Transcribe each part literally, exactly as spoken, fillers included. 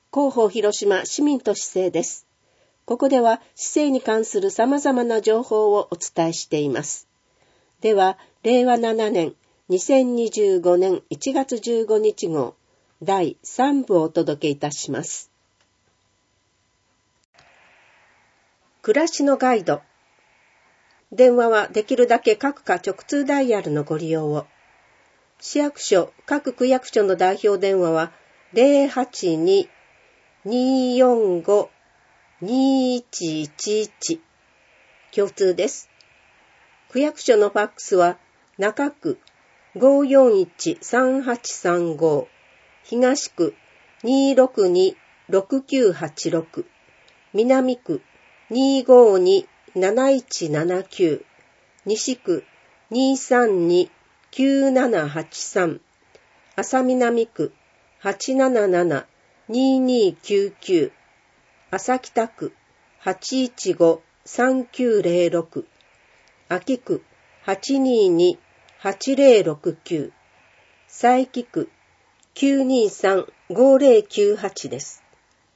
広報広島市民と市政です。ここでは市政に関する様々な情報をお伝えしています。では、れいわななねんにせんにじゅうごねんいちがつじゅうごにち号だいさんぶをお届けいたします。暮らしのガイド。電話はできるだけ各課直通ダイヤルのご利用を。市役所、各区役所の代表電話は ゼロはちに にーよんご にーいちいちいち 共通です。区役所のファックスは中区 ごーよんいち さんはちさんご、東区 にーろくに ろくきゅうはちろく、南区 にーごーに なないちななきゅう、西区 にーさんに きゅうななはちさん、安佐南区 はちなななな にーにーきゅうきゅう、安佐北区 はちいちご さんきゅうぜろろく、安芸区 はちにーに はちぜろろくきゅう、佐伯区 きゅうにーさん ごぜろきゅうはちです。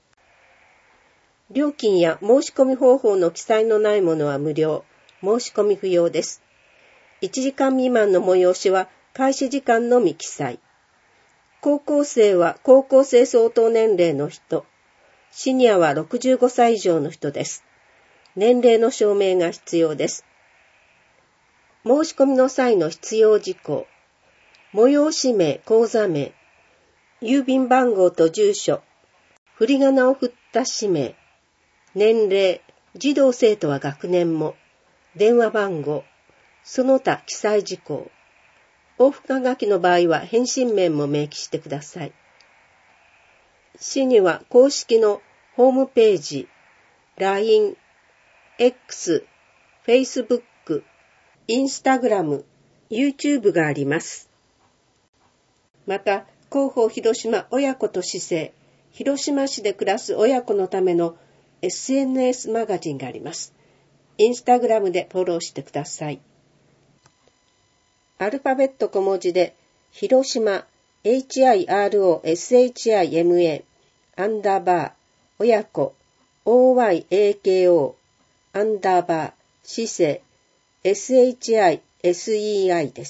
料金や申し込み方法の記載のないものは無料、申し込み不要です。いちじかん未満の催しは開始時間のみ記載。高校生は高校生相当年齢の人、シニアはろくじゅうごさい以上の人です。年齢の証明が必要です。申し込みの際の必要事項、催し名、口座名、郵便番号と住所、振り仮名を振った氏名、年齢、児童生徒は学年も、電話番号、その他記載事項。往復はがきの場合は返信面も明記してください。市には公式のホームページ、ライン、X、Facebook、Instagram、YouTube があります。また、広報広島親子と市政、広島市で暮らす親子のための エスエヌエス マガジンがあります。Instagram でフォローしてください。アルファベット小文字で、広島、エイチアイアールオーエスエイチアイエムエー、アンダーバー、親子、オーワイエーケーオー、アンダーバー、市政、エスエイチアイエスイーアイ です。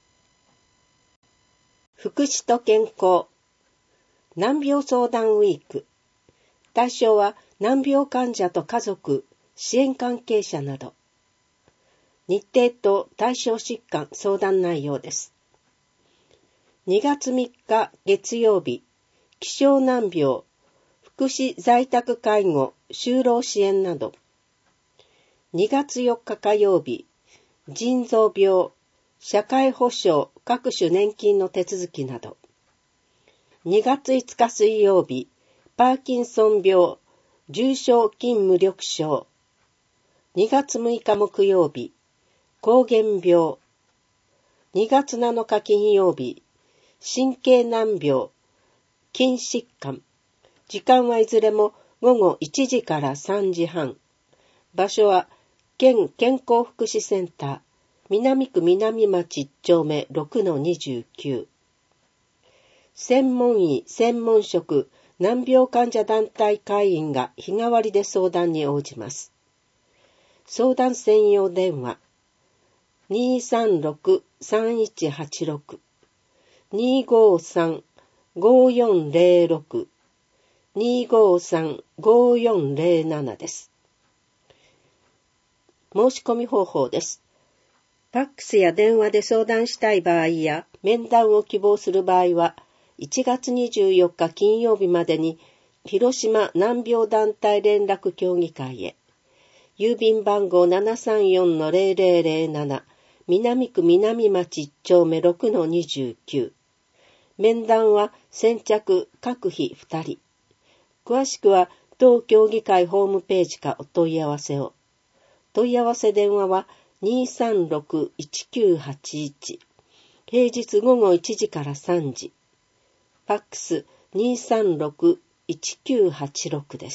福祉と健康、難病相談ウィーク。対象は難病患者と家族、支援関係者など。日程と対象疾患相談内容です。にがつみっか月曜日、希少難病、福祉在宅介護、就労支援など。にがつよっか火曜日、腎臓病、社会保障、各種年金の手続きなど。にがついつか水曜日、パーキンソン病、重症筋無力症。にがつむいか木曜日、膠原病。にがつなのか金曜日、神経難病、筋疾患。時間はいずれもごごいちじからさんじはん。場所は県健康福祉センター、南区南町いっちょうめ ろくのにじゅうきゅう。専門医、専門職、難病患者団体会員が日替わりで相談に応じます。相談専用電話、にーさんろく さんいちはちろく、にーごーさん ごーよんぜろろく、にーごーさん ごーよんぜろななです。申し込み方法です。ファックスや電話で相談したい場合や面談を希望する場合はいちがつにじゅうよっか金曜日までに広島難病団体連絡協議会へ、郵便番号 ななさんよん ゼロゼロゼロなな、南区南町いっちょうめ ろくのにじゅうきゅう。面談は先着各日ふたり。詳しくは当協議会ホームページかお問い合わせを。問い合わせ電話はにーさんろく いちきゅうはちいち。平日ごごいちじからさんじ。ファックス にーさんろく いちきゅうはちろくです。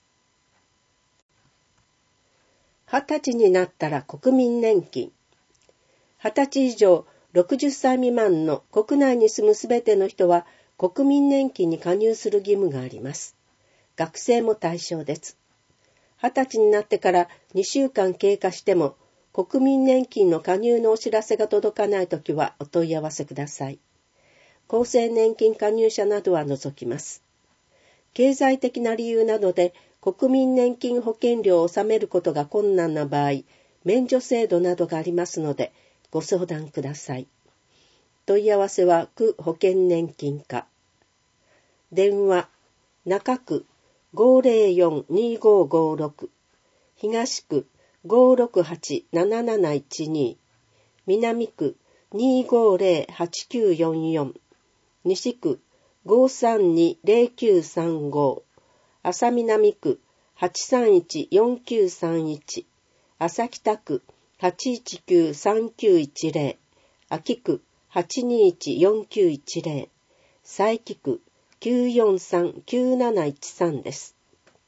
はたちになったら国民年金。はたち以上ろくじゅっさい未満の国内に住むすべての人は国民年金に加入する義務があります。学生も対象です。はたちになってからにしゅうかん経過しても国民年金の加入のお知らせが届かないときはお問い合わせください。厚生年金加入者などは除きます。経済的な理由などで国民年金保険料を納めることが困難な場合、免除制度などがありますのでご相談ください。問い合わせは区保険年金課。電話、中区 ごーぜろよんにーごーごーろく、東区 ごーろくはちなななないちに、南区 にーごーぜろはちきゅうよんよん、西区 ごーさんにーぜろきゅうさんご、朝南区 はちさんいちよんきゅうさんいち、朝北区 はちいちきゅうさんきゅういちぜろ、秋区 はちにいちよんきゅういちぜろ、佐伯区 きゅうよんさんきゅうなないちさんです。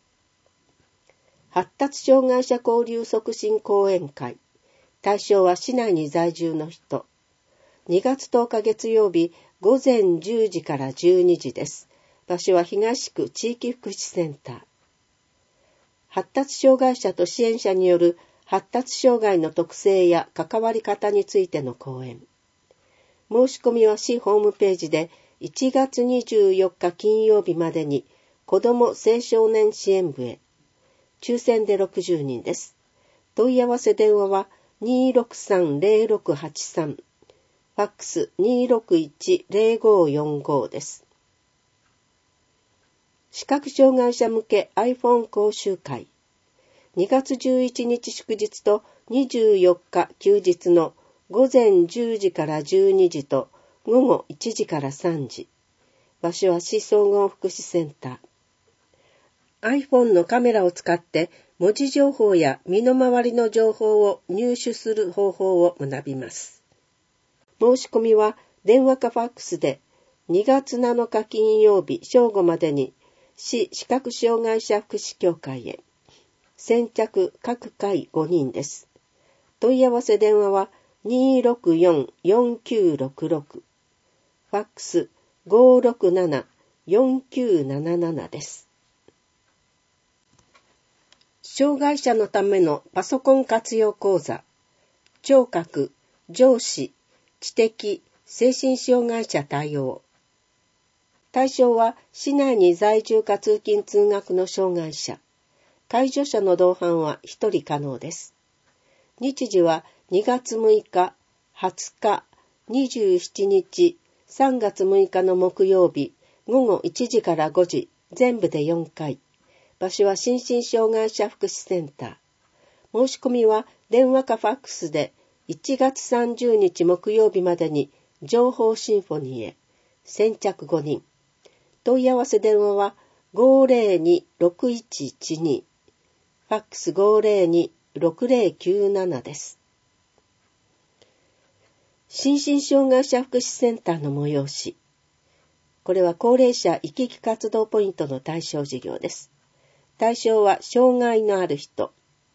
発達障害者交流促進講演会。対象は市内に在住の人。にがつとおか月曜日ごぜんじゅうじからじゅうにじです。場所は東区地域福祉センター。発達障害者と支援者による発達障害の特性や関わり方についての講演。申し込みは市ホームページでいちがつにじゅうよっか金曜日までに子ども青少年支援部へ。抽選でろくじゅうにんです。問い合わせ電話は にーろくさんぜろろくはちさん、ファックス にーろくいちぜろごよんご です。視覚障害者向け iPhone 講習会。にがつじゅういちにち祝日とにじゅうよっか休日のごぜんじゅうじからじゅうにじとごごいちじからさんじ。場所は市総合福祉センター。iPhone のカメラを使って文字情報や身の回りの情報を入手する方法を学びます。申し込みは電話かファックスでにがつなのか金曜日正午までに市視覚障害者福祉協会へ。先着各回ごにんです。問い合わせ電話は にーろくよんよんきゅうろくろく、ファックス ごーろくななよんきゅうなななな です。障害者のためのパソコン活用講座、聴覚、上視、知的、精神障害者対応。対象は市内に在住か通勤通学の障害者。介助者の同伴はひとり可能です。日時はにがつむいか、はつか、にじゅうしちにち、さんがつむいかの木曜日、ごごいちじからごじ、全部でよんかい。場所は心身障害者福祉センター。申し込みは電話かファックスでいちがつさんじゅうにち木曜日までに情報シンフォニーへ。先着ごにん。問い合わせ電話はごーぜろにろくいちいちに、ファックス ごーぜろにろくぜろきゅうなな です。心身障害者福祉センターの催し。これは高齢者行き来活動ポイントの対象事業です。対象は障害のある人。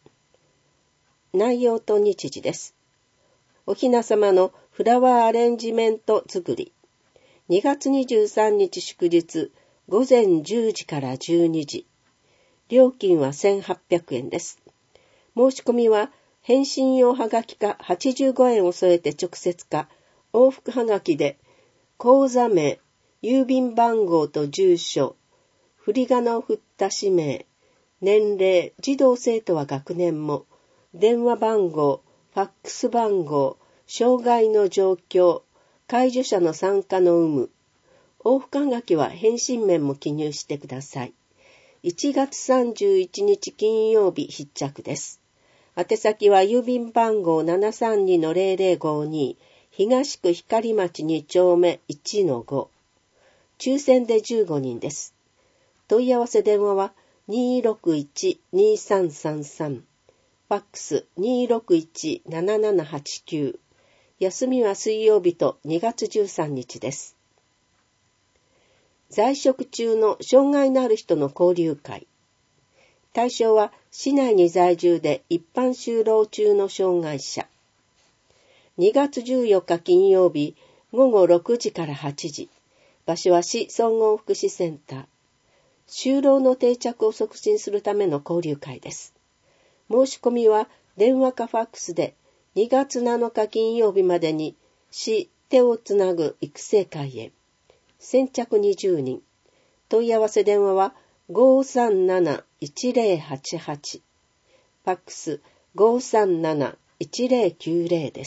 内容と日時です。おひなさまのフラワーアレンジメント作り。にがつにじゅうさんにち祝日、ごぜんじゅうじからじゅうにじ。料金はせんはっぴゃくえんです。申し込みは返信用はがきかはちじゅうごえんを添えて直接か、往復はがきで、口座名、郵便番号と住所、振り仮名を振った氏名、年齢、児童生徒は学年も、電話番号、ファックス番号、障害の状況、介助者の参加の有無、往復はがきは返信面も記入してください。いちがつさんじゅういちにち金曜日必着です。宛先は郵便番号 ななさんにのぜろぜろごに、東区光町にちょうめいちのご。抽選でじゅうごにんです。問い合わせ電話はにーろくいちにーさんさんさん、ファックス にーろくいちななななはちきゅう。休みは水曜日とにがつじゅうさんにちです。在職中の障害のある人の交流会。対象は市内に在住で一般就労中の障害者。にがつじゅうよっか金曜日、ごごろくじからはちじ。 場所は市総合福祉センター。就労の定着を促進するための交流会です。申し込みは電話かファックスでにがつなのか金曜日までに市手をつなぐ育成会へ。先着にじゅうにん。問い合わせ電話は ごーさんなな いちぜろはちはち。ファックス ごーさんなな いちぜろきゅうぜろです。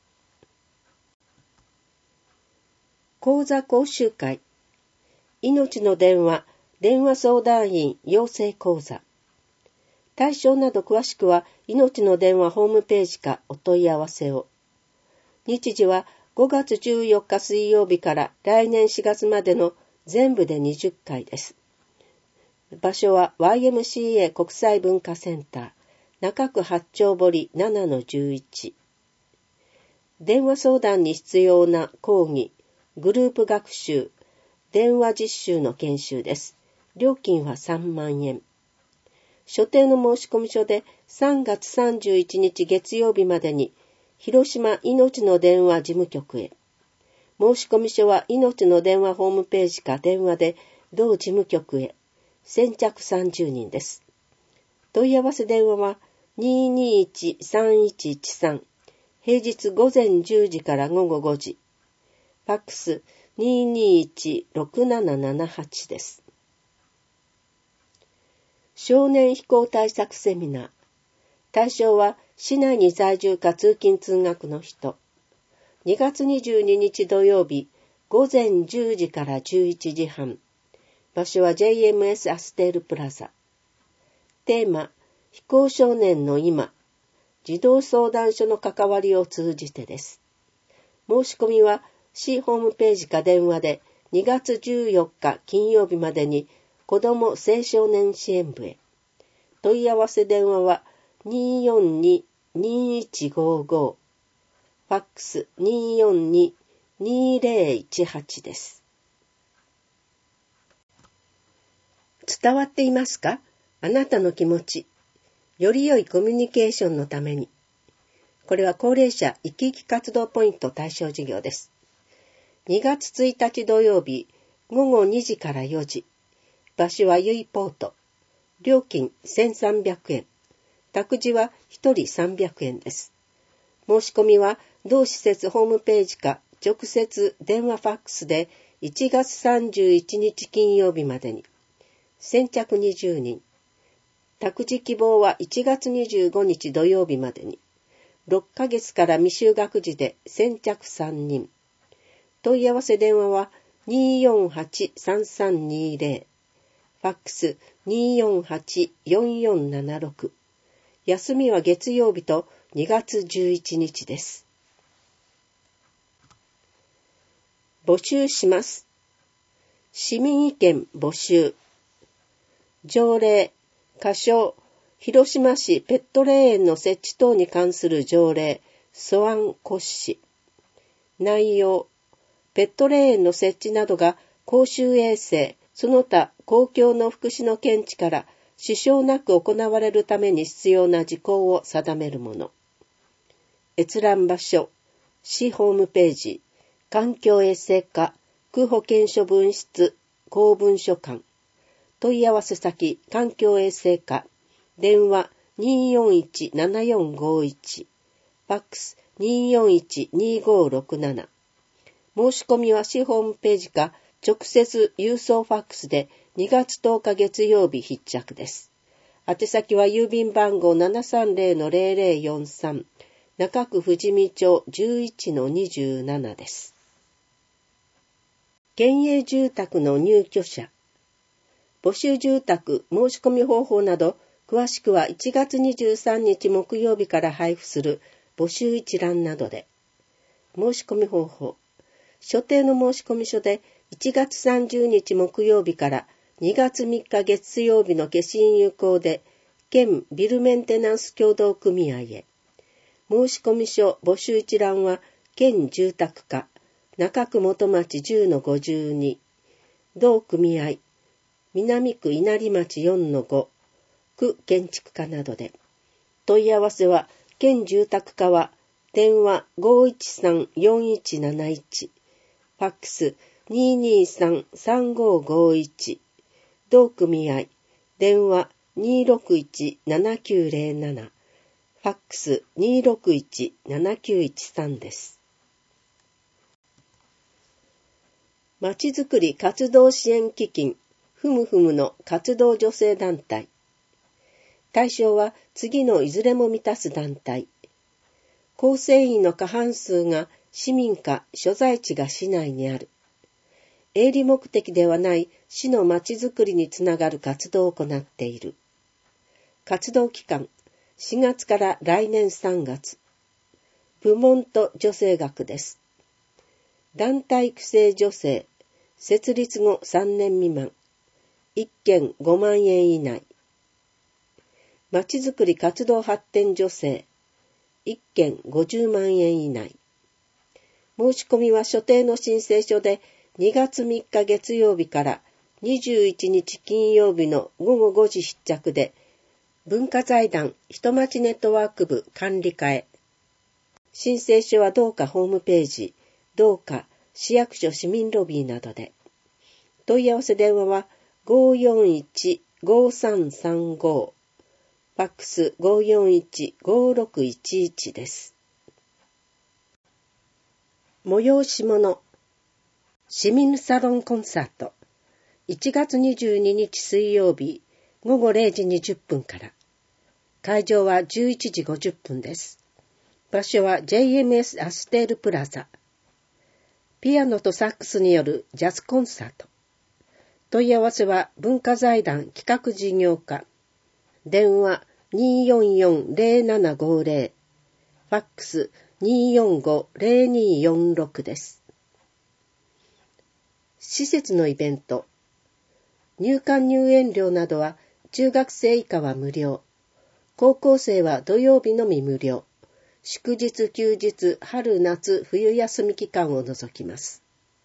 講座講習会。命の電話、電話相談員養成講座。対象など詳しくは、命の電話ホームページかお問い合わせを。日時はごがつじゅうよっか水曜日から来年しがつまでの全部でにじゅっかいです。場所は ワイエムシーエー 国際文化センター、中区八丁堀 ななのじゅういち。電話相談に必要な講義、グループ学習、電話実習の研修です。料金はさんまんえん。所定の申込書でさんがつさんじゅういちにち月曜日までに広島いのちの電話事務局へ。申込書は命の電話ホームページか電話で同事務局へ。先着さんじゅうにんです。問い合わせ電話はにーにーいち さんいちいちさん。平日午前じゅうじから午後ごじ。ファックス にーにーいち ろくななななはち です。少年非行対策セミナー。対象は市内に在住か通勤通学の人。にがつにじゅうににち土曜日、午前じゅうじからじゅういちじはん。場所は ジェイエムエス アステールプラザ。テーマ、非行少年の今、児童相談所の関わりを通じてです。申し込みは市ホームページか電話でにがつじゅうよっか金曜日までに子ども青少年支援部へ。問い合わせ電話はにーよんに にーいちごーご。ファックス にーよんに にーぜろいちはち です。伝わっていますか？あなたの気持ち。より良いコミュニケーションのために。これは高齢者生き生き活動ポイント対象事業です。にがつついたち土曜日、ごごにじからよじ。場所はユイポート。料金せんさんびゃくえん。託児はひとりさんびゃくえんです。申し込みは同施設ホームページか直接電話ファックスでいちがつさんじゅういちにち金曜日までに。先着にじゅうにん。託児希望はいちがつにじゅうごにち土曜日までに。ろっかげつから未就学児で先着さんにん。問い合わせ電話はにーよんはち さんさんにーぜろ。ファックス にーよんはち よんよんななろく。休みは月曜日とにがつじゅういちにちです。募集します。市民意見募集。条例、仮称、広島市ペット霊園の設置等に関する条例、素案骨子。内容、ペット霊園の設置などが公衆衛生、その他公共の福祉の見地から支障なく行われるために必要な事項を定めるもの。閲覧場所、市ホームページ、環境衛生課、区保健所分室、公文書館。問い合わせ先、環境衛生課、電話 にーよんいち ななよんごいち、ファックス にーよんいち にーごろくなな。申し込みは市ホームページか直接郵送ファックスでにがつとおか月曜日必着です。宛先は郵便番号 ななさんぜろのぜろぜろよんさん、中区富士見町 じゅういちのにじゅうなな です。県営住宅の入居者。募集住宅申し込み方法など、詳しくはいちがつにじゅうさんにち木曜日から配布する募集一覧などで。申し込み方法。所定の申込書でいちがつさんじゅうにち木曜日からにがつみっか月曜日の消印有効で、県ビルメンテナンス協同組合へ。申込書募集一覧は、県住宅課、中区元町 じゅうのごじゅうに、同組合、南区稲荷町 よんのご、区建築課などで。問い合わせは、県住宅課は、電話 ごーいちさん よんいちなないち、ファックスにーにーさん さんごーごーいち、同組合、電話 にーろくいち ななきゅうゼロなな、ファックス にーろくいち ななきゅういちさんです。まちづくり活動支援基金ふむふむの活動女性団体。対象は次のいずれも満たす団体。構成員の過半数が市民か所在地が市内にある。営利目的ではない市のまちづくりにつながる活動を行っている。活動期間しがつから来年さんがつ。部門と女性学です。団体育成女性、設立後さんねん未満、いっけんごまんえん以内。まちづくり活動発展女性、いっけんごじゅうまんえん以内。申し込みは所定の申請書でにがつみっか月曜日からにじゅういちにち金曜日のごごごじ必着で、文化財団人町ネットワーク部管理課へ。申請書は同課ホームページ、同課市役所市民ロビーなどで。問い合わせ電話は ごーよんいち ごーさんさんご、ファックス ごーよんいち ごーろくいちいちです。催し物市民サロンコンサートいちがつにじゅうににち水曜日ごごれいじにじゅっぷんから。会場はじゅういちじごじゅっぷんです。場所は ジェイエムエス アステールプラザ。ピアノとサックスによるジャズコンサート。問い合わせは文化財団企画事業課。電話 にーよんよん ゼロななごゼロ。ファックス にーよんご ゼロにーよんろく です。施設のイベント。入館入園料などは中学生以下は無料。高校生は土曜日のみ無料。祝日休日春夏冬休み期間を除きます。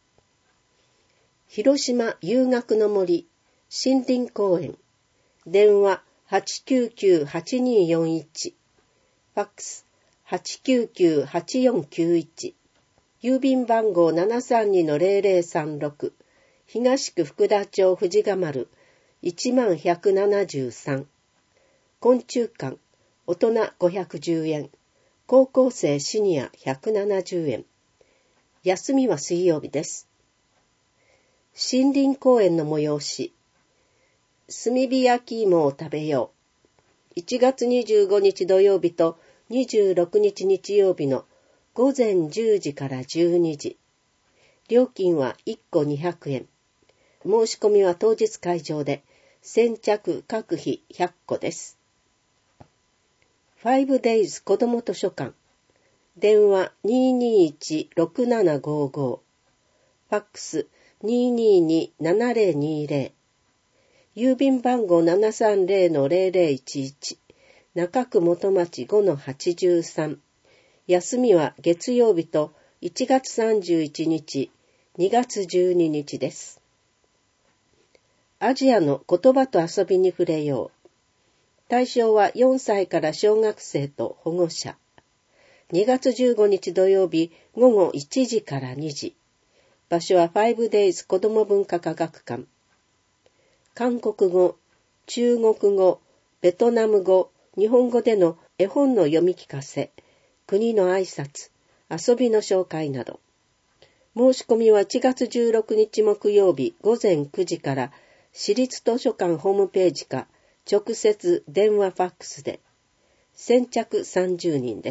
広島遊学の森森林公園。電話 はちきゅうきゅう はちにーよんいち。ファックス はちきゅうきゅう はちよんきゅういち。郵便番号 ななさんにのゼロゼロさんろく。東区福田町藤ヶ丸 いちまんひゃくななじゅうさん。昆虫館大人ごひゃくじゅうえん。高校生シニアひゃくななじゅうえん。休みは水曜日です。森林公園の催し。炭火焼き芋を食べよう。いちがつにじゅうごにち土曜日とにじゅうろくにち日曜日のごぜんじゅうじからじゅうにじ。料金はいっこにひゃくえん。申し込みは当日会場で、先着各費ひゃっこです。ファイブデイズ 子ども図書館。電話 にーにーいち ろくななごーごー。ファックス にーにーに ななゼロにゼロ。郵便番号 ななさんゼロのゼロゼロいちいち。中区元町 ごのはちじゅうさん。休みは月曜日といちがつさんじゅういちにち、にがつじゅうににちです。アジアの言葉と遊びに触れよう。対象はよんさいから小学生と保護者。にがつじゅうごにち土曜日ごごいちじからにじ。場所は ファイブデイズ 子ども文化科学館。韓国語、中国語、ベトナム語、日本語での絵本の読み聞かせ、国の挨拶、遊びの紹介など。申し込みはいちがつじゅうろくにち木曜日ごぜんくじから市立図書館ホームページか直接電話ファックスで。先着さんじゅうにんです。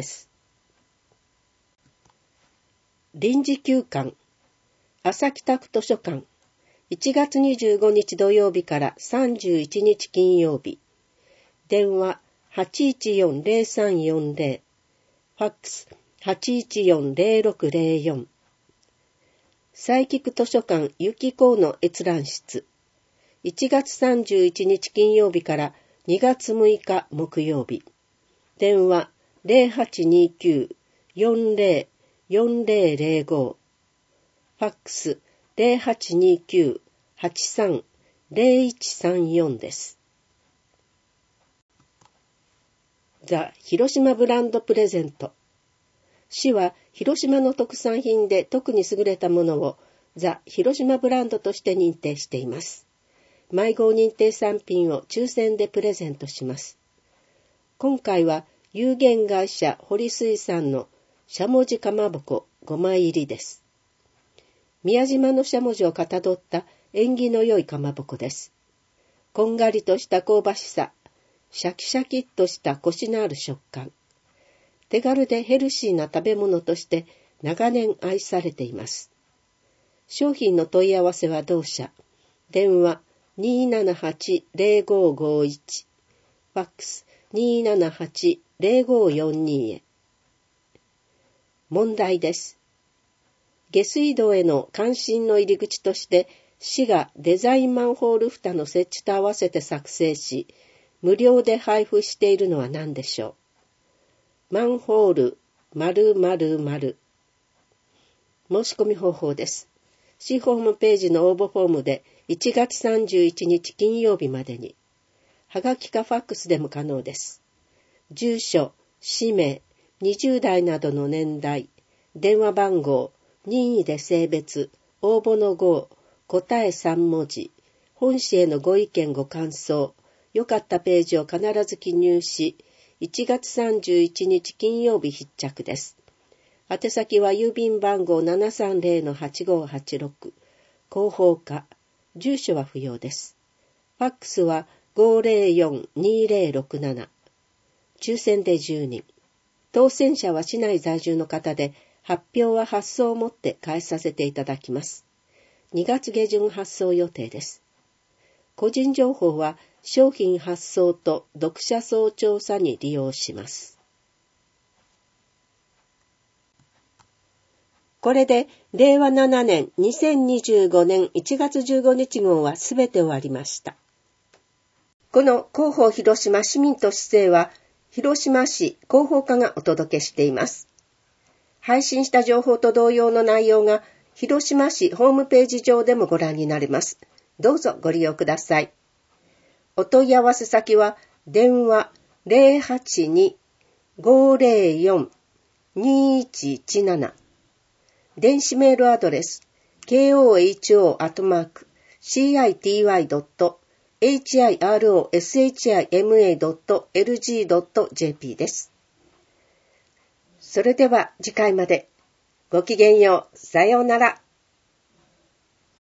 臨時休館朝北区図書館いちがつにじゅうごにち土曜日からさんじゅういちにち金曜日。電話 はちいちよんゼロさんよんゼロ。ファックス はちいちよんゼロろくゼロよん。佐伯区図書館ゆきこうの閲覧室。いちがつさんじゅういちにち金曜日からにがつむいか木曜日。電話 ゼロはちにきゅう よんゼロ よんゼロゼロご。ファックスゼロはちにきゅう はちさん ゼロいちさんよんです。ザ・広島ブランドプレゼント。市は広島の特産品で特に優れたものをザ・広島ブランドとして認定しています。迷子認定産品を抽選でプレゼントします。今回は有限会社堀水産のしゃもじかまぼこごまい入りです。宮島のしゃもじをかたどった縁起の良いかまぼこです。こんがりとした香ばしさ、シャキシャキっとしたコシのある食感。手軽でヘルシーな食べ物として長年愛されています。商品の問い合わせは同社。電話 にーななはち ゼロごーごーいち、ファックス にーななはち ゼロごーよんに へ。問題です。下水道への関心の入り口として市がデザインマンホール蓋の設置と合わせて作成し、無料で配布しているのは何でしょう。マンホール〇〇〇。申し込み方法です。市ホームページの応募フォームでいちがつさんじゅういちにち金曜日までに、はがきかファックスでも可能です。住所、氏名、にじゅうだいなどの年代、電話番号、任意で性別、応募の号、答えさんもじ、本誌へのご意見ご感想、よかったページを必ず記入し、いちがつさんじゅういちにち金曜日必着です。宛先は郵便番号 ななさんゼロのはちごーはちろく、広報課、住所は不要です。ファックスはごーゼロよん にーゼロろくなな、抽選でじゅうにん。当選者は市内在住の方で、発表は発送をもって返させていただきます。にがつげじゅん発送予定です。個人情報は商品発送と読者層調査に利用します。これでれいわななねんにせんにじゅうごねんいちがつじゅうごにち号はすべて終わりました。この広報広島市民と市政は広島市広報課がお届けしています。配信した情報と同様の内容が広島市ホームページ上でもご覧になれます。どうぞご利用ください。お問い合わせ先は電話 ゼロはちに ごーゼロよん にーいちいちなな、電子メールアドレス ケーオーエイチオー アットマーク シーアイティーワイ ドット エイチアイアールオーエスエイチアイエムエー ドット エルジー ドット ジェーピー です。それでは次回まで。ごきげんよう。さようなら。